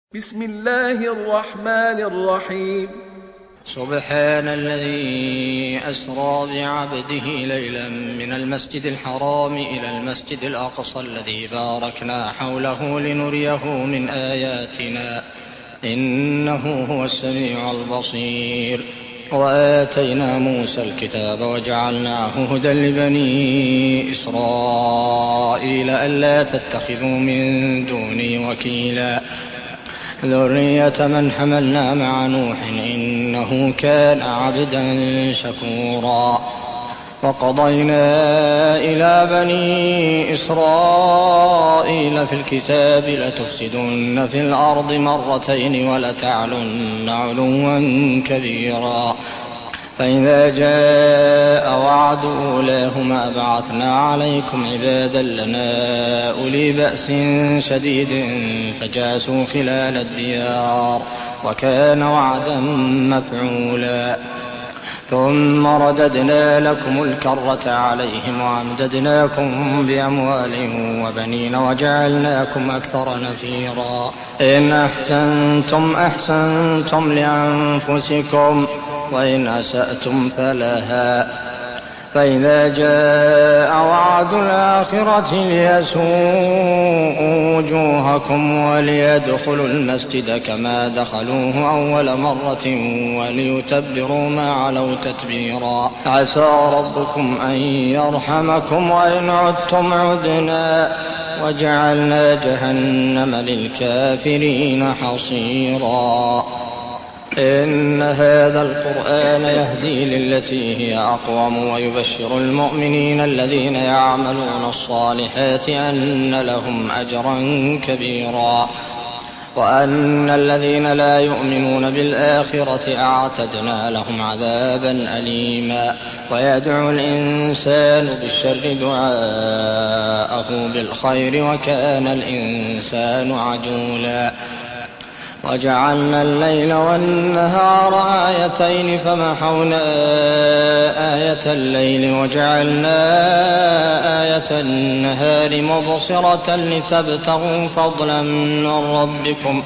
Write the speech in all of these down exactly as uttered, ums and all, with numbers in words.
بسم الله الرحمن الرحيم. سبحان الذي أسرى بعبده ليلا من المسجد الحرام إلى المسجد الأقصى الذي باركنا حوله لنريه من آياتنا إنه هو السميع البصير. وآتينا موسى الكتاب وجعلناه هدى لبني إسرائيل ألا تتخذوا من دوني وكيلا ذرية من حملنا مع نوح إنه كان عبدا شكورا. وقضينا إلى بني إسرائيل في الكتاب لتفسدن في الأرض مرتين ولتعلن علوا كبيرا. فإذا جاء وعد أولاهما بعثنا عليكم عبادا لنا أولي بأس شديد فجاسوا خلال الديار وكان وعدا مفعولا. ثم رددنا لكم الكرة عليهم وأمددناكم بأموال وبنين وجعلناكم أكثر نفيرا. إن أحسنتم أحسنتم لأنفسكم وإن أسأتم فلها. فإذا جاء وعد الآخرة ليسوءوا وجوهكم وليدخلوا المسجد كما دخلوه أول مرة وليتبروا ما علوا تتبيرا. عسى ربكم أن يرحمكم وإن عدتم عدنا وجعلنا جهنم للكافرين حصيرا. إن هذا القرآن يهدي للتي هي أقوم ويبشر المؤمنين الذين يعملون الصالحات أن لهم أجرا كبيرا وأن الذين لا يؤمنون بالآخرة أعتدنا لهم عذابا أليما. ويدعو الإنسان بالشر دعاءه بالخير وكان الإنسان عجولا. وجعلنا الليل والنهار آيتين فمحونا آية الليل وجعلنا آية النهار مبصرة لتبتغوا فضلا من ربكم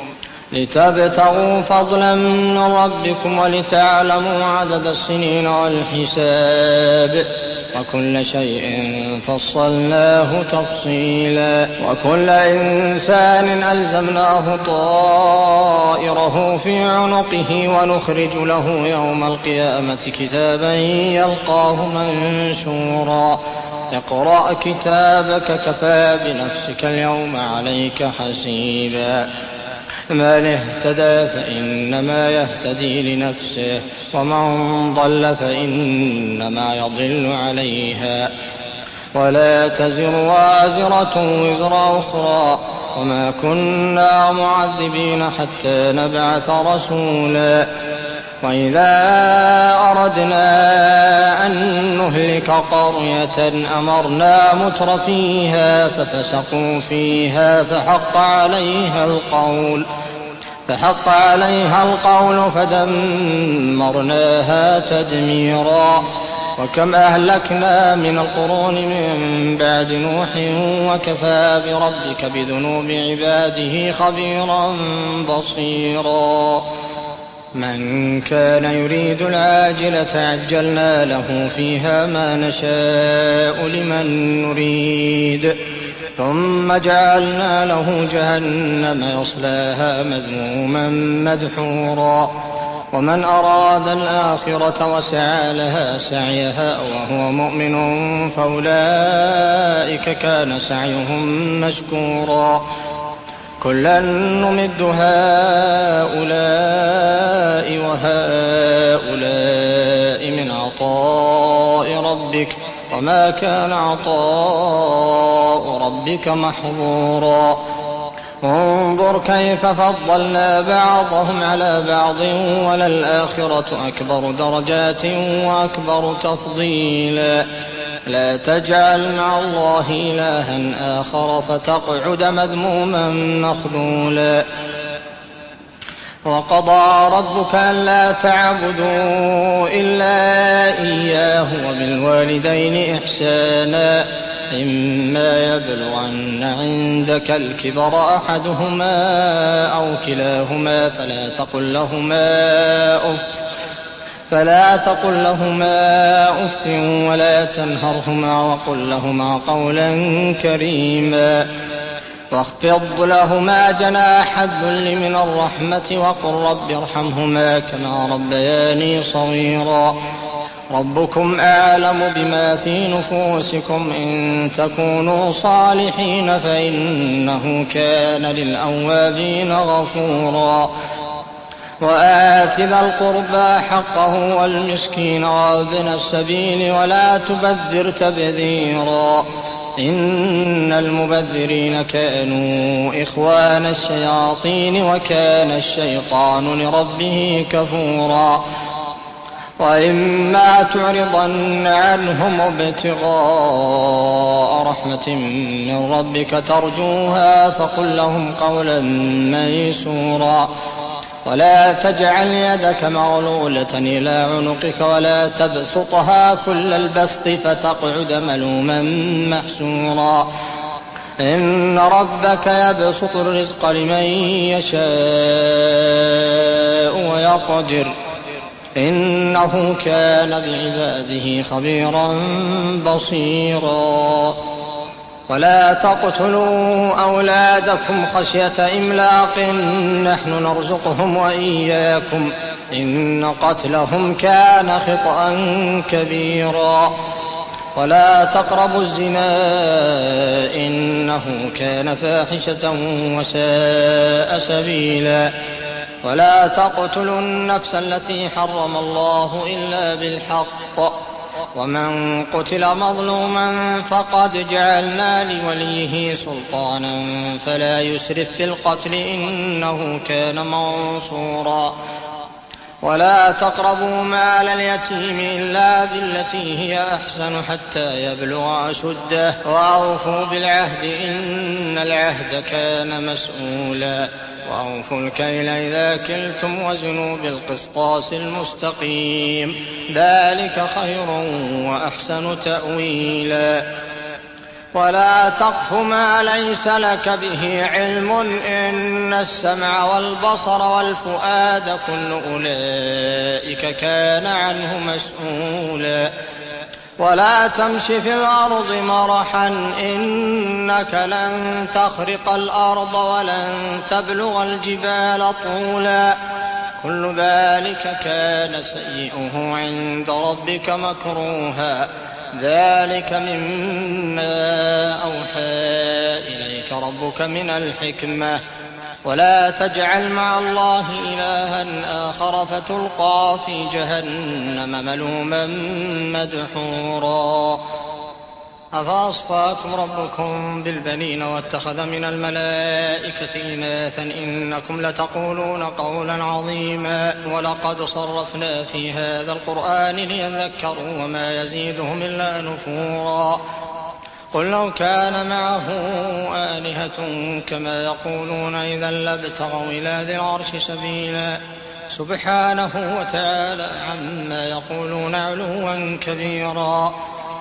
لتبتغوا فضلا من ربكم ولتعلموا عدد السنين والحساب وكل شيء فصلناه تفصيلا. وكل إنسان ألزمناه طائره في عنقه ونخرج له يوم القيامة كتابا يلقاه منشورا. اقرأ كتابك كفى بنفسك اليوم عليك حسيبا. من اهتدى فإنما يهتدي لنفسه ومن ضل فإنما يضل عليها ولا تزر وازرة وزر أخرى وما كنا معذبين حتى نبعث رسولا. وإذا أردنا أن نهلك قرية أمرنا متر فيها ففسقوا فيها فحق عليها القول فحق عليها القول فدمرناها تدميرا. وكم أهلكنا من القرون من بعد نوح وكفى بربك بذنوب عباده خبيرا بصيرا. من كان يريد العاجلة عجلنا له فيها ما نشاء لمن نريد ثم جعلنا له جهنم يصلاها مذموما مدحورا. ومن أراد الآخرة وسعى لها سعيها وهو مؤمن فأولئك كان سعيهم مشكورا. كلا نمد هؤلاء وهؤلاء من عطاء ربك وما كان عطاء ربك محظورا. انظر كيف فضلنا بعضهم على بعض وللآخرة أكبر درجات وأكبر تفضيلا. لا تجعل مع الله إلها آخر فتقعد مذموما مخذولا. وقضى ربك ألا تعبدوا إلا إياه وبالوالدين إحسانا إما يبلغن عندك الكبر أحدهما أو كلاهما فلا تقل لهما أف فلا تقل لهما أف ولا تنهرهما وقل لهما قولا كريما واخفض لهما جناح الذل من الرحمة وقل رب ارحمهما كما ربياني صغيرا ربكم أعلم بما في نفوسكم إن تكونوا صالحين فإنه كان للأوابين غفورا وآت ذا القربى حقه والمسكين وابن السبيل ولا تبذر تبذيرا إن المبذرين كانوا إخوان الشياطين وكان الشيطان لربه كفورا وإما تعرضن عنهم ابتغاء رحمة من ربك ترجوها فقل لهم قولا ميسورا ولا تجعل يدك مغلولة إلى عنقك ولا تبسطها كل البسط فتقعد ملوما محسورا إن ربك يبسط الرزق لمن يشاء ويقدر إنه كان بعباده خبيرا بصيرا ولا تقتلوا أولادكم خشية إملاق نحن نرزقهم وإياكم إن قتلهم كان خطأ كبيرا ولا تقربوا الزنا إنه كان فاحشة وساء سبيلا ولا تقتلوا النفس التي حرم الله إلا بالحق ومن قتل مظلوما فقد جعلنا لوليه سلطانا فلا يسرف في القتل إنه كان منصورا ولا تقربوا مال اليتيم إلا بالتي هي أحسن حتى يبلغ أشده وأوفوا بالعهد إن العهد كان مسؤولا وأوفوا الكيل إذا كلتم وزنوا بالقسطاس المستقيم ذلك خير وأحسن تأويلا ولا تقف ما ليس لك به علم إن السمع والبصر والفؤاد كل أولئك كان عنه مسؤولا ولا تمش في الأرض مرحا إنك لن تخرق الأرض ولن تبلغ الجبال طولا كل ذلك كان سيئه عند ربك مكروها ذلك مما أوحى إليك ربك من الحكمة ولا تجعل مع الله إلها آخر فتلقى في جهنم ملوما مدحورا أفأصفاكم ربكم بالبنين واتخذ من الملائكة إناثا إنكم لتقولون قولا عظيما ولقد صرفنا في هذا القرآن ليذكروا وما يزيدهم إلا نفورا قل لو كان معه آلهة كما يقولون إذا لابتغوا إلى ذي العرش سبيلا سبحانه وتعالى عما يقولون علوا كبيرا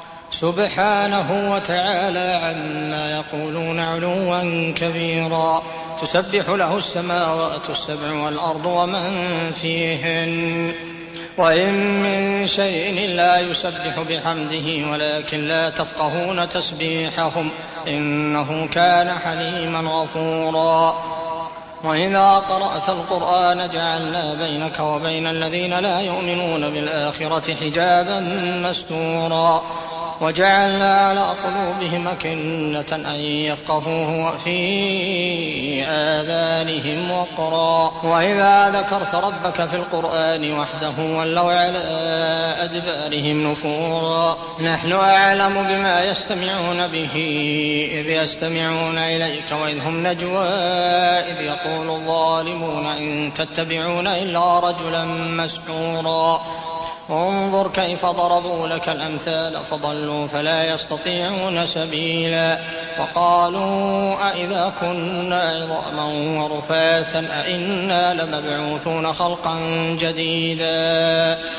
سبحانه وتعالى عما يقولون علوا كبيرا تسبح له السماوات السبع والأرض ومن فيهن وإن من شيء لا يسبح بحمده ولكن لا تفقهون تسبيحهم إنه كان حليما غفورا وإذا قرأت القرآن جعلنا بينك وبين الذين لا يؤمنون بالآخرة حجابا مستورا وجعلنا على قلوبهم أكنة أن يفقهوه وفي آذانهم وقرا وإذا ذكرت ربك في القرآن وحده ولوا على أدبارهم نفورا نحن أعلم بما يستمعون به إذ يستمعون إليك وإذ هم نجوى إذ يقول الظالمون إن تتبعون إلا رجلا مسحورا انظر كيف ضربوا لك الأمثال فضلوا فلا يستطيعون سبيلا وقالوا أئذا كنا عظاما ورفاتا أئنا لمبعوثون خلقا جديدا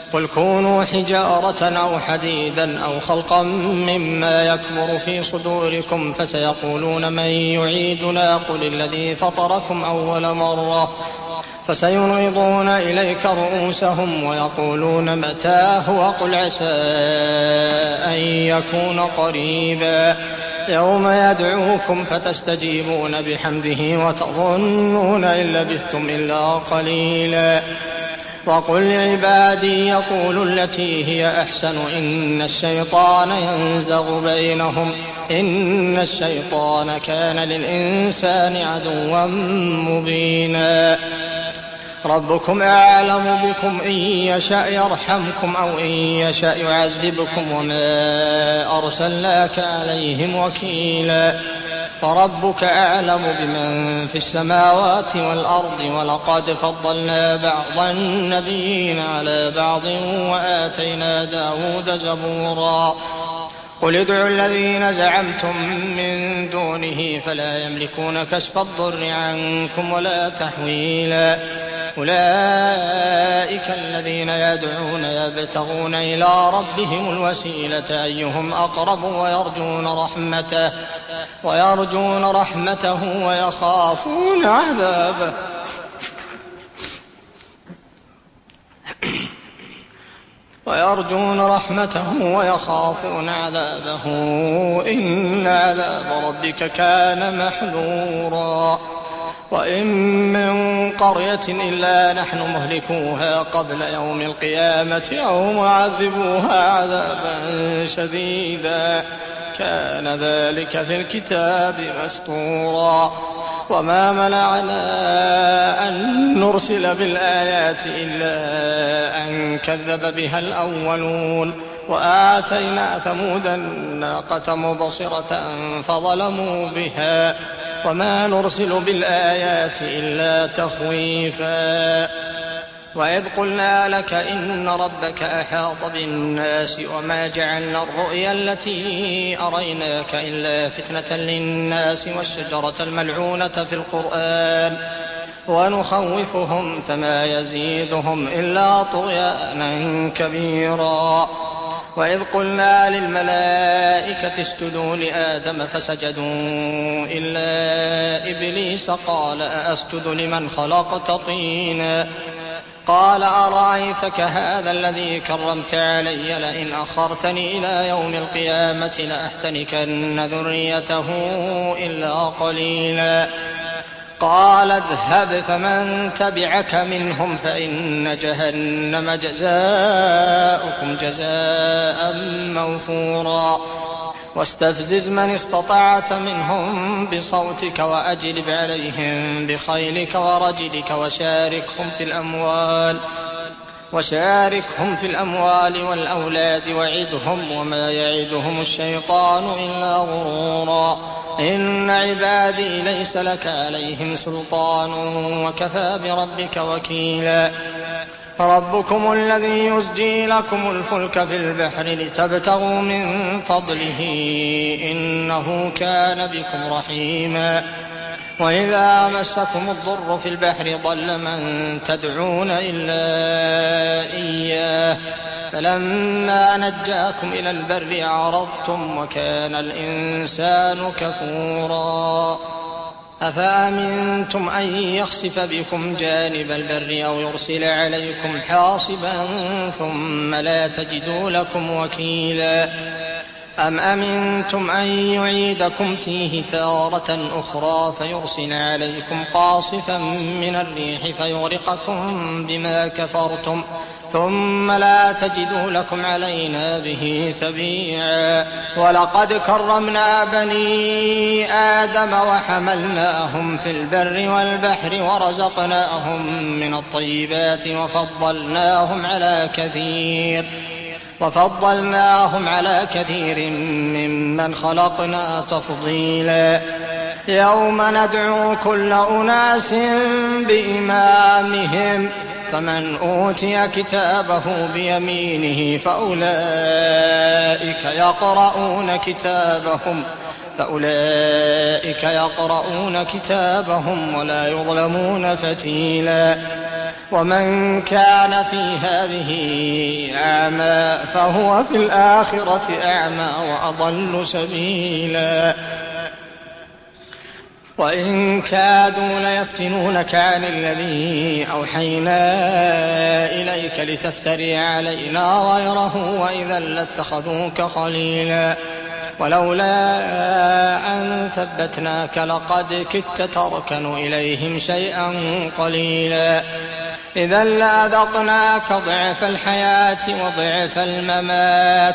قل كونوا حجارة أو حديدا أو خلقا مما يكبر في صدوركم فسيقولون من يعيدنا قل الذي فطركم أول مرة فسينغضون إليك رؤوسهم ويقولون متى هو قل عسى أن يكون قريبا يوم يدعوكم فتستجيبون بحمده وتظنون إن لبثتم إلا قليلا وقل لعبادي يقولوا التي هي أحسن إن الشيطان ينزغ بينهم إن الشيطان كان للإنسان عدوا مبينا ربكم أعلم بكم إن يشاء يرحمكم أو إن يشاء يعذبكم وما أرسلناك عليهم وكيلا فربك أعلم بمن في السماوات والأرض ولقد فضلنا بعض النبيين على بعض وآتينا داود زبورا قل ادعوا الذين زعمتم من دونه فلا يملكون كشف الضر عنكم ولا تحويلا أولئك الذين يدعون يبتغون إلى ربهم الوسيلة أيهم أقرب ويرجون رحمته ويرجون رحمته ويخافون عذابه ويرجون رحمته ويخافون عذابه إن عذاب ربك كان محذورا وإن من قرية إلا نحن مهلكوها قبل يوم القيامة أو معذبوها عذابا شديدا كان ذلك في الكتاب مسطورا وما منعنا أن نرسل بالآيات إلا أن كذب بها الأولون وآتينا ثمود الناقة مبصرة فظلموا بها وما نرسل بالآيات إلا تخويفا وإذ قلنا لك إن ربك أحاط بالناس وما جعلنا الرؤيا التي أريناك إلا فتنة للناس والشجرة الملعونة في القرآن ونخوفهم فما يزيدهم إلا طغيانا كبيرا وإذ قلنا للملائكة اسجدوا لآدم فسجدوا إلا إبليس قال أأسجد لمن خلقت طينا قال أرأيتك هذا الذي كرمت علي لئن أخرتني إلى يوم القيامة لأحتنكن ذريته إلا قليلا قال اذهب فمن تبعك منهم فإن جهنم جزاؤكم جزاء موفورا واستفزز من استطعت منهم بصوتك وأجلب عليهم بخيلك ورجلك وشاركهم في الأموال وشاركهم في الأموال والأولاد وعدهم وما يعدهم الشيطان إلا غرورا إن عبادي ليس لك عليهم سلطان وكفى بربك وكيلا ربكم الذي يزجي لكم الفلك في البحر لتبتغوا من فضله إنه كان بكم رحيما وإذا مسكم الضر في البحر ضل من تدعون إلا إياه فلما نجاكم إلى البر أعرضتم وكان الإنسان كفورا أفأمنتم أن يخسف بكم جانب البر أو يرسل عليكم حاصبا ثم لا تجدوا لكم وكيلا أم أمنتم أن يعيدكم فيه تارة أخرى فيرسل عليكم قاصفا من الريح فيغرقكم بما كفرتم ثم لا تجدوا لكم علينا به تبيعا ولقد كرمنا بني آدم وحملناهم في البر والبحر ورزقناهم من الطيبات وفضلناهم على كثير وفضلناهم على كثير ممن خلقنا تفضيلا يوم ندعو كل أناس بإمامهم فمن أوتي كتابه بيمينه فأولئك يقرؤون كتابهم فأولئك يقرؤون كتابهم ولا يظلمون فتيلا ومن كان في هذه أعمى فهو في الآخرة أعمى وأضل سبيلا وإن كادوا ليفتنونك عن الذي أوحينا إليك لتفتري علينا غيره وإذا لاتخذوك خليلا ولولا أن ثبتناك لقد كدت تركن إليهم شيئا قليلا إذا لأذقناك ضعف الحياة وضعف الممات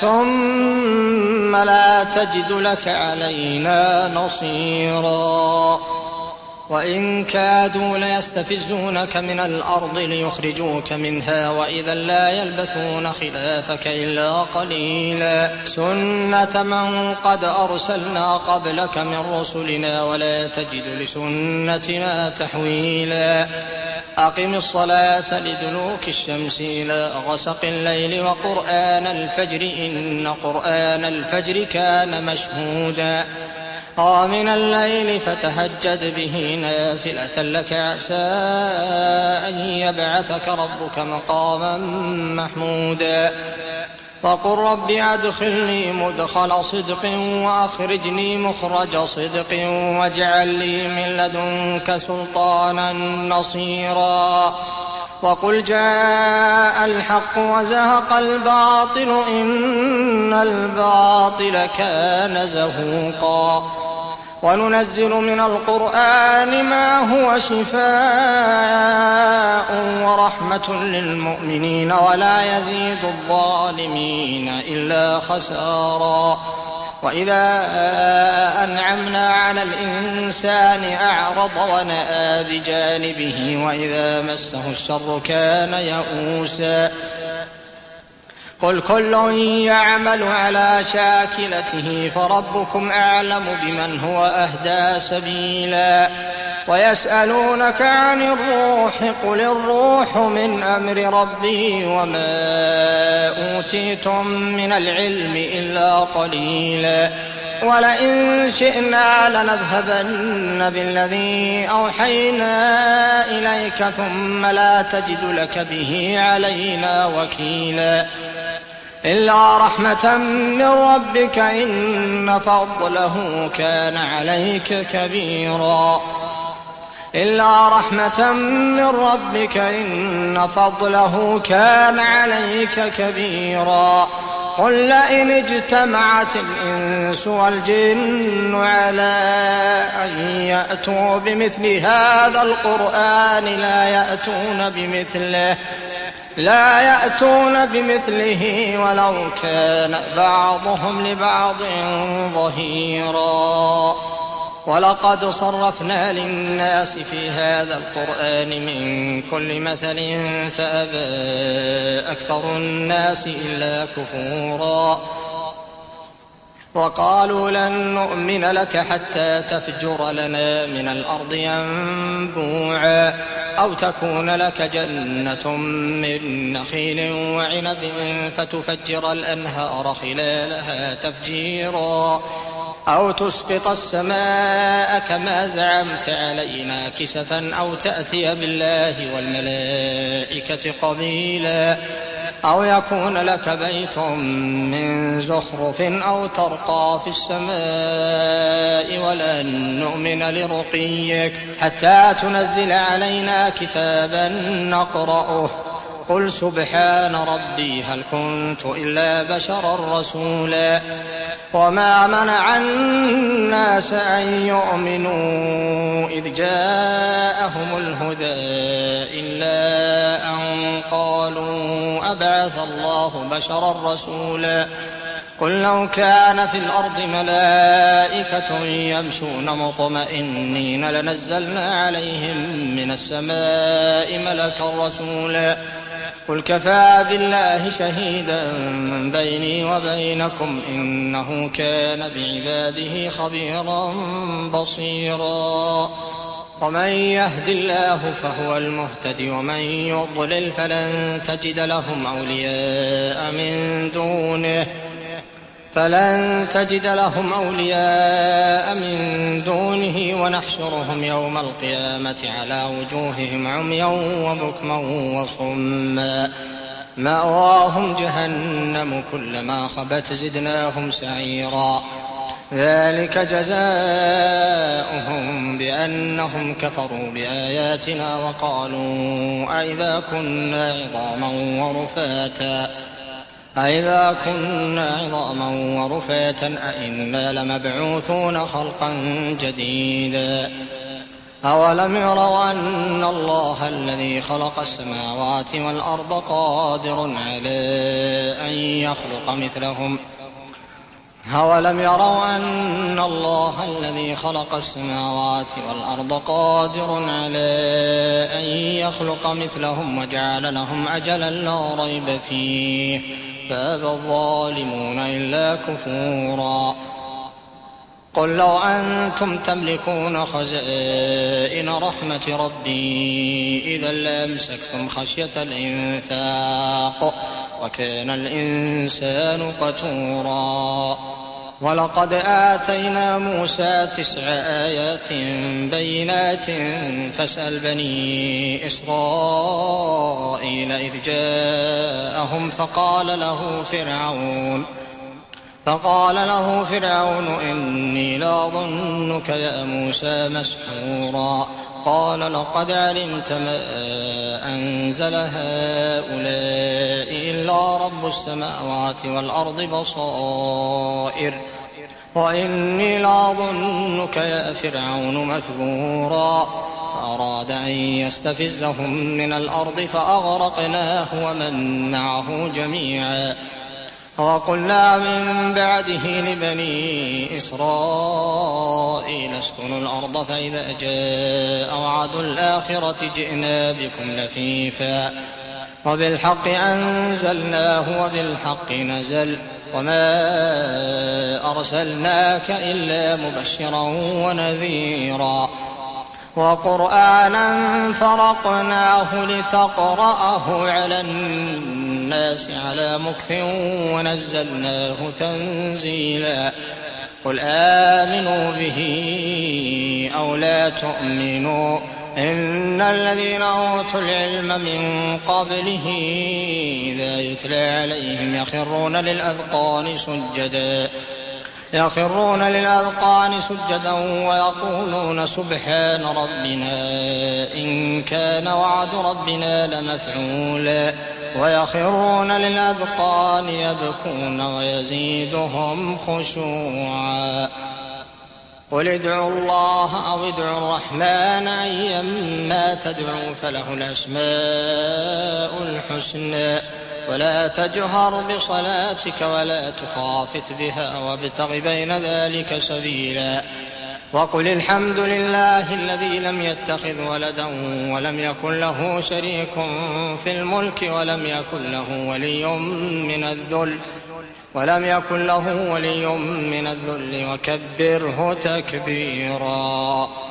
ثم لا تجد لك علينا نصيرا وإن كادوا ليستفزونك من الأرض ليخرجوك منها وإذا لا يلبثون خلافك إلا قليلا سنة من قد أرسلنا قبلك من رسلنا ولا تجد لسنتنا تحويلا أقم الصلاة لدلوك الشمس إلى غسق الليل وقرآن الفجر إن قرآن الفجر كان مشهودا ومن الليل فتهجد به نافلة لك عسى أن يبعثك ربك مقاما محمودا وقل رب أدخلني مدخل صدق وأخرجني مخرج صدق واجعل لي من لدنك سلطانا نصيرا وقل جاء الحق وزهق الباطل إن الباطل كان زهوقا وننزل من القرآن ما هو شفاء ورحمة للمؤمنين ولا يزيد الظالمين إلا خسارا وإذا أنعمنا على الإنسان أعرض ونأى بجانبه وإذا مسه الشر كان يئوسا قل كل يعمل على شاكلته فربكم أعلم بمن هو أهدى سبيلا ويسألونك عن الروح قل الروح من أمر ربي وما أوتيتم من العلم إلا قليلا ولئن شئنا لنذهبن بالذي أوحينا إليك ثم لا تجد لك به علينا وكيلا إلا رحمة من ربك إن فضله كان عليك كبيرا إلا رحمة من ربك إن فضله كان عليك كبيرا قل لئن اجتمعت الإنس والجن على أن يأتوا بمثل هذا القرآن لا يأتون بمثله لا يأتون بمثله ولو كان بعضهم لبعض ظهيرا ولقد صرفنا للناس في هذا القرآن من كل مثل فأبى أكثر الناس إلا كفورا وقالوا لن نؤمن لك حتى تفجر لنا من الأرض ينبوعا أو تكون لك جنة من نخيل وعنب فتفجر الأنهار خلالها تفجيرا أو تسقط السماء كما زعمت علينا كسفا أو تأتي بالله والملائكة قبيلا أو يكون لك بيت من زخرف أو ترقى في السماء ولن نؤمن لرقيك حتى تنزل علينا كتابا نقرأه قل سبحان ربي هل كنت إلا بشرا رسولا وما منع الناس أن يؤمنوا إذ جاءهم الهدى إلا أن قالوا أبعث الله بشرا رسولا قل لو كان في الأرض ملائكة يمشون مطمئنين لنزلنا عليهم من السماء ملكا رسولا قل كفى بالله شهيدا بيني وبينكم إنه كان بعباده خبيرا بصيرا ومن يهد الله فهو المهتد ومن يضلل فلن تجد لهم أولياء من دونه فلن تجد لهم أولياء من دونه ونحشرهم يوم القيامة على وجوههم عميا وبكما وصما مأواهم جهنم كلما خبت زدناهم سعيرا ذلك جزاؤهم بأنهم كفروا بآياتنا وقالوا أئذا كنا عظاما ورفاتا أئذا كنا عظاما ورفاتا أئنا لمبعوثون خلقا جديدا أولم يروا أن الله الذي خلق السماوات والأرض قادر على أن يخلق مثلهم أولم يروا أن الله الذي خلق السماوات والأرض قادر على أن يخلق مثلهم وجعل لهم أجلا لا ريب فيه فأبى الظالمون إلا كفورا قل لو أنتم تملكون خزائن رحمة ربي إذا لأمسكتم خشية الإنفاق وكان الإنسان قتورا ولقد آتينا موسى تسع آيات بينات فاسأل بني إسرائيل إذ جاءهم فقال له فرعون فقال له فرعون إني لأظنك يا موسى مسحورا قال لقد علمت ما أنزل هؤلاء إلا رب السماوات والأرض بصائر وإني لأظنك يا فرعون مثبورا فأراد أن يستفزهم من الأرض فأغرقناه ومن معه جميعا وقلنا من بعده لبني إسرائيل اسكنوا الأرض فإذا جاء وعد الآخرة جئنا بكم لفيفا وبالحق أنزلناه وبالحق نزل وما أرسلناك إلا مبشرا ونذيرا وقرآنا فرقناه لتقرأه على الناس على مكث ونزلناه تنزيلا قل آمنوا به أو لا تؤمنوا إن الذين أوتوا العلم من قبله إذا يتلى عليهم يخرون للأذقان سجدا يخرون للأذقان سجدا ويقولون سبحان ربنا إن كان وعد ربنا لمفعولا ويخرون للأذقان يبكون ويزيدهم خشوعا قل ادعوا الله أو ادعوا الرحمن أيما تدعوا فله الأسماء الحسنى ولا تجهر بصلاتك ولا تخافت بها وابتغ بين ذلك سبيلا وقل الحمد لله الذي لم يتخذ ولدا ولم يكن له شريك في الملك ولم يكن له ولي من الذل ولم يكن له ولي من الذل وكبره تكبيرا.